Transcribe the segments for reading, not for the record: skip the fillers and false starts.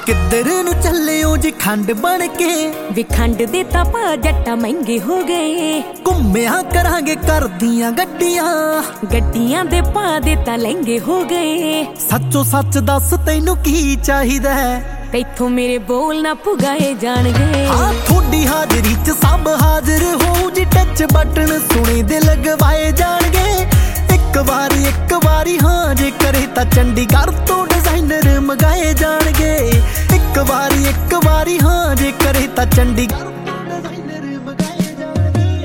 किधर नू चले हो जी खंड बन के वे खंड दे तां पा जट्टा महंगे हो गए। घुम्मिया करांगे कर दियां गड्डियां दे पा दे तां लहंगे हो गए। सच्चो सच दस तैनू की चाहिदा है, तैथों मेरे बोल ना पुगाए जाणगे। हाँ थोड़ी हाजरी च सब हाजिर हो जी, टच बटन सुने दे लगवाए जाणगे। एक बारी हाँ जे करे तां चंडीगढ़ तो डिजाइनर मंगाए जाणगे। एक बारी हाँ जे करे तां चंडीगढ़ तो डिजाइनर मंगाए जाणगे।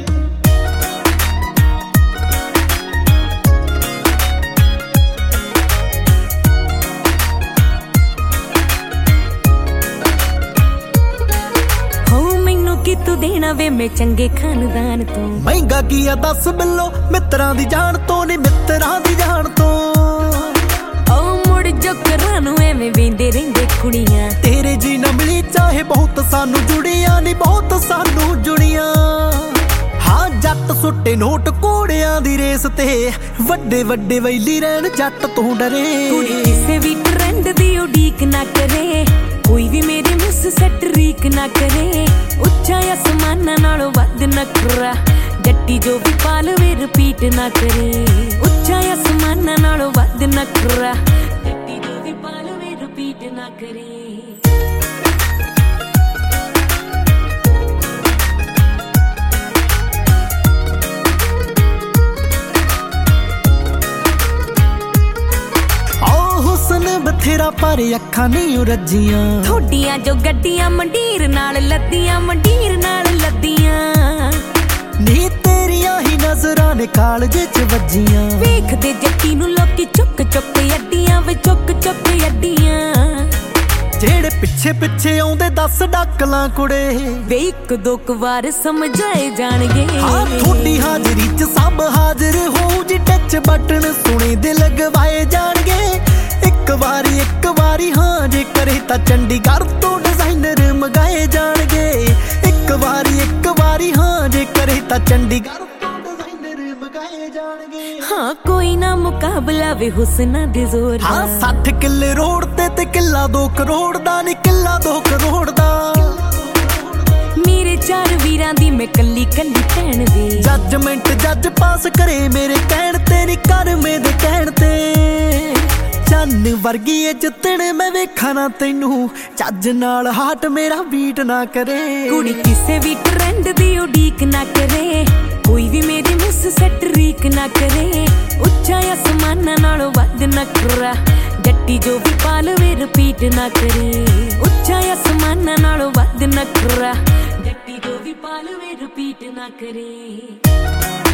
हो मैनू की तू देना वे मैं चंगे खानदान तो। महंगा की आ 10 बिलो मित्रां दी जान तो नी मित्रां दी जान तो। एवें वेंदे रहिंदे कुड़ियां तेरे जी न मिली चाहे बहुत सानू जुड़ियां नी बहुत सानू जुड़ियां। हाँ जट सुट्टे नोट घोड़ियां दी रेस ते वड्डे वड्डे वैली रहन जट तो डरे। कुड़ी किसे भी ट्रेंड दी उड़ीक ना करे, कोई भी मेरे मुस सट रीक ना करे। उच्चा आसमाना नालों वध नखरा, जट्टी जो भी पालवे रिपीट ना करे। उच्चा आसमाना नालों वध नखरा, जट्टी जो भी पालवे रिपीट ना करे। बथेरा पर अखां नहीं रजियां, थोड़ियां जो गड्डियां मंडीर नाल लद्दियां नी तेरियां ही नजरां ने कालजे च वजियां। वेखदे जट्टी नू लोकी चुक चुक अड्डियां वे चुक चुक अड्डियां। जेड़े पिछे पिछे आउंदे 10 डाकलां कुड़े वे एक दो वार समझाए जाणगे। हाँ थोड़ी हाजरी च सब हाजिर हो जी, टच बटन सुने दे लगवाए जाणगे। एक बारी हाँ जे करे तां चंडीगढ़ तो डिजाइनर मंगाए जाणगे। एक बारी हाँ जे करे तां चंडीगढ़ तो डिजाइनर मंगाए जाणगे। हाँ कोई ना मुकाबला वे हुस्ना दे जोर दा। हाँ 60 किले रोड ते किला 2 करोड़ दा नी किला 2 करोड़ दा। मेरे 4 वीरां दी मैं कल्ली कल्ली भैण वे। जजमेंट जज पास करे मेरे कहण ते नी कर मेरे कहण ते। चन्न वर्गी जितण मैं वेखा ना तैनू, चज नाल हाट मेरा बीट ना करे। कुड़ी किसे भी ट्रेंड दी उड़ीक ना करे, कोई भी मेरी मुस सट रीक ना करे। उच्चा आसमाना नालों वध नखरा, जट्टी जो भी पालवे रिपीट ना करे। उच्चा आसमाना नालों वध नखरा, जट्टी जो भी पालवे रिपीट ना करे।